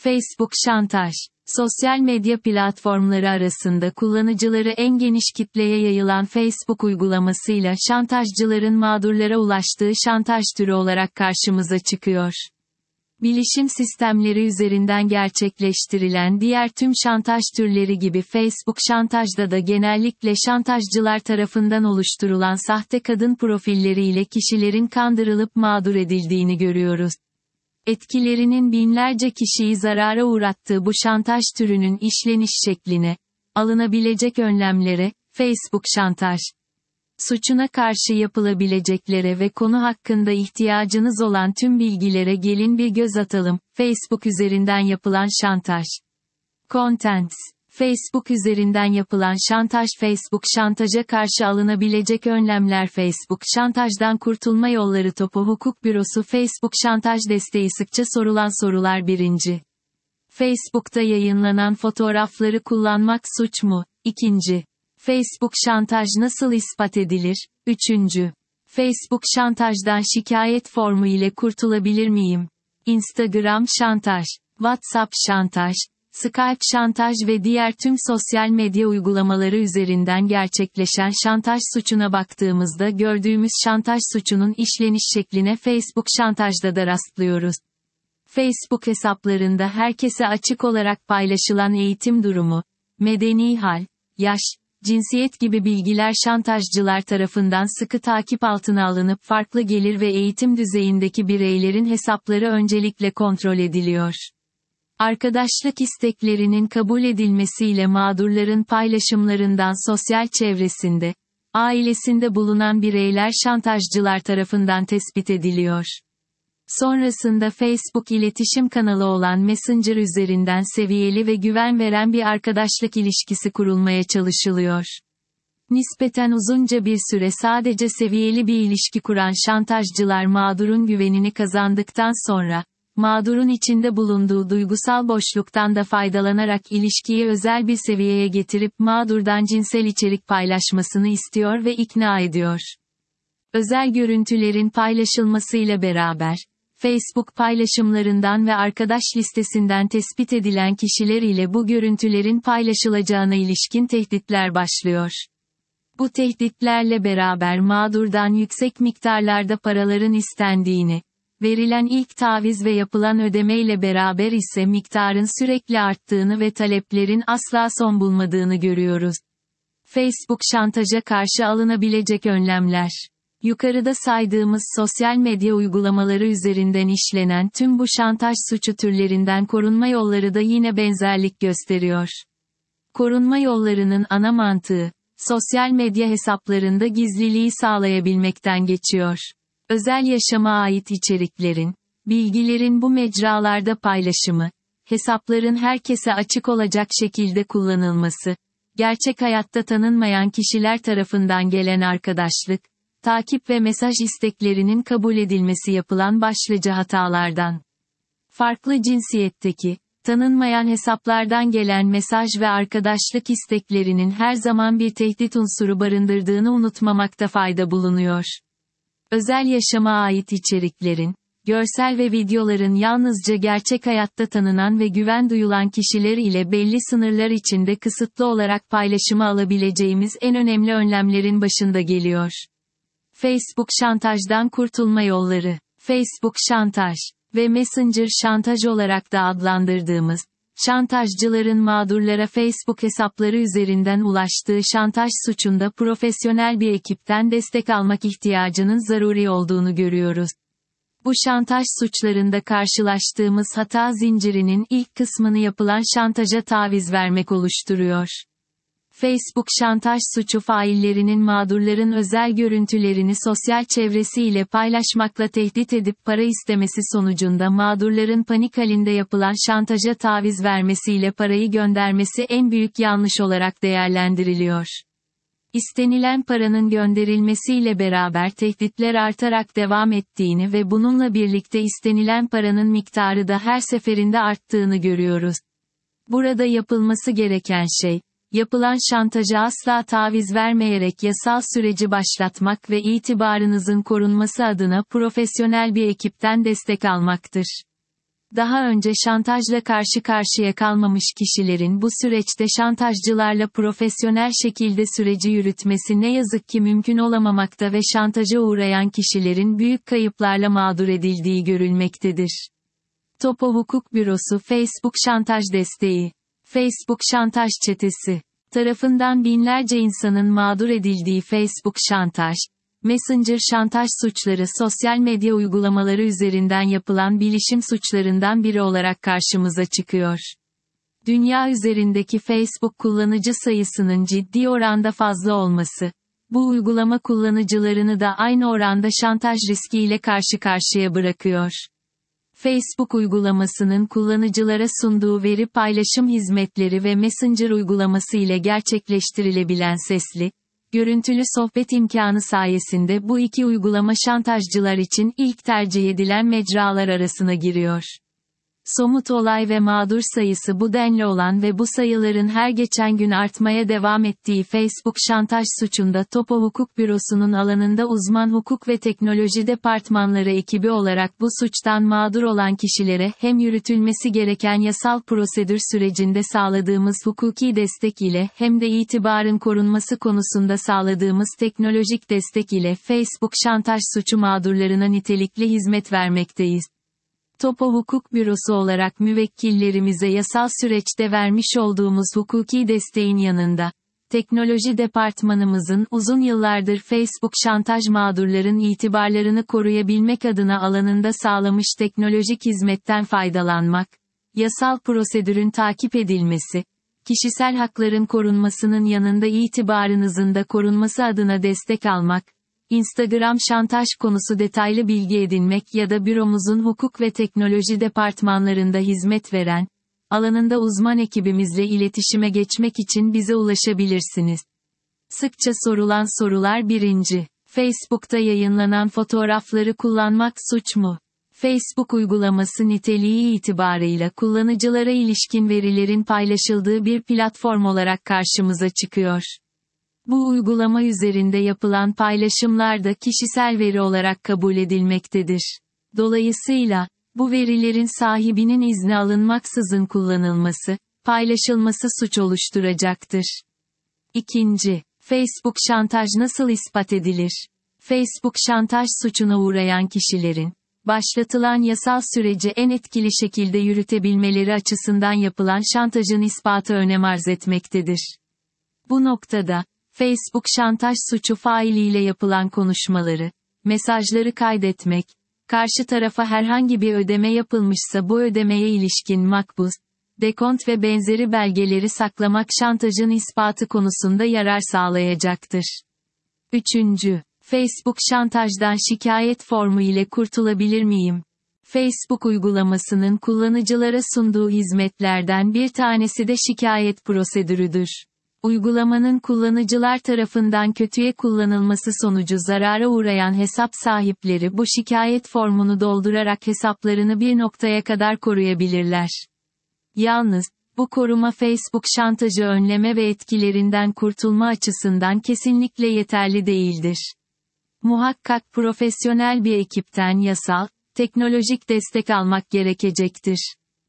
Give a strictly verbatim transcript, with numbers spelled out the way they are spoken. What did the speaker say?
Facebook şantaj. Sosyal medya platformları arasında kullanıcıları en geniş kitleye yayılan Facebook uygulamasıyla şantajcıların mağdurlara ulaştığı şantaj türü olarak karşımıza çıkıyor. Bilişim sistemleri üzerinden gerçekleştirilen diğer tüm şantaj türleri gibi Facebook şantajda da genellikle şantajcılar tarafından oluşturulan sahte kadın profilleriyle kişilerin kandırılıp mağdur edildiğini görüyoruz. Etkilerinin binlerce kişiyi zarara uğrattığı bu şantaj türünün işleniş şekline, alınabilecek önlemlere, Facebook şantaj suçuna karşı yapılabileceklere ve konu hakkında ihtiyacınız olan tüm bilgilere gelin bir göz atalım. Facebook üzerinden yapılan şantaj. Contents. Facebook üzerinden yapılan şantaj. Facebook şantaja karşı alınabilecek önlemler. Facebook şantajdan kurtulma yolları. Topo Hukuk Bürosu. Facebook şantaj desteği. Sıkça sorulan sorular. birinci. Facebook'ta yayınlanan fotoğrafları kullanmak suç mu? İkinci. Facebook şantaj nasıl ispat edilir? Üçüncü. Facebook şantajdan şikayet formu ile kurtulabilir miyim? Instagram şantaj, WhatsApp şantaj, Skype şantaj ve diğer tüm sosyal medya uygulamaları üzerinden gerçekleşen şantaj suçuna baktığımızda gördüğümüz şantaj suçunun işleniş şekline Facebook şantajda da rastlıyoruz. Facebook hesaplarında herkese açık olarak paylaşılan eğitim durumu, medeni hal, yaş, cinsiyet gibi bilgiler şantajcılar tarafından sıkı takip altına alınıp farklı gelir ve eğitim düzeyindeki bireylerin hesapları öncelikle kontrol ediliyor. Arkadaşlık isteklerinin kabul edilmesiyle mağdurların paylaşımlarından sosyal çevresinde, ailesinde bulunan bireyler şantajcılar tarafından tespit ediliyor. Sonrasında Facebook iletişim kanalı olan Messenger üzerinden seviyeli ve güven veren bir arkadaşlık ilişkisi kurulmaya çalışılıyor. Nispeten uzunca bir süre sadece seviyeli bir ilişki kuran şantajcılar mağdurun güvenini kazandıktan sonra, mağdurun içinde bulunduğu duygusal boşluktan da faydalanarak ilişkiyi özel bir seviyeye getirip mağdurdan cinsel içerik paylaşmasını istiyor ve ikna ediyor. Özel görüntülerin paylaşılmasıyla beraber, Facebook paylaşımlarından ve arkadaş listesinden tespit edilen kişiler ile bu görüntülerin paylaşılacağına ilişkin tehditler başlıyor. Bu tehditlerle beraber mağdurdan yüksek miktarlarda paraların istendiğini, verilen ilk taviz ve yapılan ödemeyle beraber ise miktarın sürekli arttığını ve taleplerin asla son bulmadığını görüyoruz. Facebook şantaja karşı alınabilecek önlemler. Yukarıda saydığımız sosyal medya uygulamaları üzerinden işlenen tüm bu şantaj suçu türlerinden korunma yolları da yine benzerlik gösteriyor. Korunma yollarının ana mantığı, sosyal medya hesaplarında gizliliği sağlayabilmekten geçiyor. Özel yaşama ait içeriklerin, bilgilerin bu mecralarda paylaşımı, hesapların herkese açık olacak şekilde kullanılması, gerçek hayatta tanınmayan kişiler tarafından gelen arkadaşlık, takip ve mesaj isteklerinin kabul edilmesi yapılan başlıca hatalardan. Farklı cinsiyetteki, tanınmayan hesaplardan gelen mesaj ve arkadaşlık isteklerinin her zaman bir tehdit unsuru barındırdığını unutmamakta fayda bulunuyor. Özel yaşama ait içeriklerin, görsel ve videoların yalnızca gerçek hayatta tanınan ve güven duyulan kişiler ile belli sınırlar içinde kısıtlı olarak paylaşıma alabileceğimiz en önemli önlemlerin başında geliyor. Facebook şantajdan kurtulma yolları. Facebook şantaj ve Messenger şantaj olarak da adlandırdığımız, şantajcıların mağdurlara Facebook hesapları üzerinden ulaştığı şantaj suçunda profesyonel bir ekipten destek almak ihtiyacının zaruri olduğunu görüyoruz. Bu şantaj suçlarında karşılaştığımız hata zincirinin ilk kısmını yapılan şantaja taviz vermek oluşturuyor. Facebook şantaj suçu faillerinin mağdurların özel görüntülerini sosyal çevresiyle paylaşmakla tehdit edip para istemesi sonucunda mağdurların panik halinde yapılan şantaja taviz vermesiyle parayı göndermesi en büyük yanlış olarak değerlendiriliyor. İstenilen paranın gönderilmesiyle beraber tehditler artarak devam ettiğini ve bununla birlikte istenilen paranın miktarı da her seferinde arttığını görüyoruz. Burada yapılması gereken şey, yapılan şantaja asla taviz vermeyerek yasal süreci başlatmak ve itibarınızın korunması adına profesyonel bir ekipten destek almaktır. Daha önce şantajla karşı karşıya kalmamış kişilerin bu süreçte şantajcılarla profesyonel şekilde süreci yürütmesi ne yazık ki mümkün olamamakta ve şantaja uğrayan kişilerin büyük kayıplarla mağdur edildiği görülmektedir. Topo Hukuk Bürosu Facebook şantaj desteği. Facebook şantaj çetesi tarafından binlerce insanın mağdur edildiği Facebook şantaj, Messenger şantaj suçları sosyal medya uygulamaları üzerinden yapılan bilişim suçlarından biri olarak karşımıza çıkıyor. Dünya üzerindeki Facebook kullanıcı sayısının ciddi oranda fazla olması, bu uygulama kullanıcılarını da aynı oranda şantaj riskiyle karşı karşıya bırakıyor. Facebook uygulamasının kullanıcılara sunduğu veri paylaşım hizmetleri ve Messenger uygulaması ile gerçekleştirilebilen sesli, görüntülü sohbet imkanı sayesinde bu iki uygulama şantajcılar için ilk tercih edilen mecralar arasına giriyor. Somut olay ve mağdur sayısı bu denli olan ve bu sayıların her geçen gün artmaya devam ettiği Facebook şantaj suçunda Topo Hukuk Bürosu'nun alanında uzman hukuk ve teknoloji departmanları ekibi olarak bu suçtan mağdur olan kişilere hem yürütülmesi gereken yasal prosedür sürecinde sağladığımız hukuki destek ile hem de itibarın korunması konusunda sağladığımız teknolojik destek ile Facebook şantaj suçu mağdurlarına nitelikli hizmet vermekteyiz. Topo Hukuk Bürosu olarak müvekkillerimize yasal süreçte vermiş olduğumuz hukuki desteğin yanında, teknoloji departmanımızın uzun yıllardır Facebook şantaj mağdurların itibarlarını koruyabilmek adına alanında sağlamış teknolojik hizmetten faydalanmak, yasal prosedürün takip edilmesi, kişisel hakların korunmasının yanında itibarınızın da korunması adına destek almak, Instagram şantaj konusu detaylı bilgi edinmek ya da büromuzun hukuk ve teknoloji departmanlarında hizmet veren, alanında uzman ekibimizle iletişime geçmek için bize ulaşabilirsiniz. Sıkça sorulan sorular birinci. Facebook'ta yayınlanan fotoğrafları kullanmak suç mu? Facebook uygulaması niteliği itibarıyla kullanıcılara ilişkin verilerin paylaşıldığı bir platform olarak karşımıza çıkıyor. Bu uygulama üzerinde yapılan paylaşımlar da kişisel veri olarak kabul edilmektedir. Dolayısıyla, bu verilerin sahibinin izni alınmaksızın kullanılması, paylaşılması suç oluşturacaktır. İkinci, Facebook şantaj nasıl ispat edilir? Facebook şantaj suçuna uğrayan kişilerin, başlatılan yasal süreci en etkili şekilde yürütebilmeleri açısından yapılan şantajın ispatı önem arz etmektedir. Bu noktada, Facebook şantaj suçu failiyle yapılan konuşmaları, mesajları kaydetmek, karşı tarafa herhangi bir ödeme yapılmışsa bu ödemeye ilişkin makbuz, dekont ve benzeri belgeleri saklamak şantajın ispatı konusunda yarar sağlayacaktır. Üçüncü. Facebook şantajdan şikayet formu ile kurtulabilir miyim? Facebook uygulamasının kullanıcılara sunduğu hizmetlerden bir tanesi de şikayet prosedürüdür. Uygulamanın kullanıcılar tarafından kötüye kullanılması sonucu zarara uğrayan hesap sahipleri bu şikayet formunu doldurarak hesaplarını bir noktaya kadar koruyabilirler. Yalnız, bu koruma Facebook şantajı önleme ve etkilerinden kurtulma açısından kesinlikle yeterli değildir. Muhakkak profesyonel bir ekipten yasal, teknolojik destek almak gerekecektir.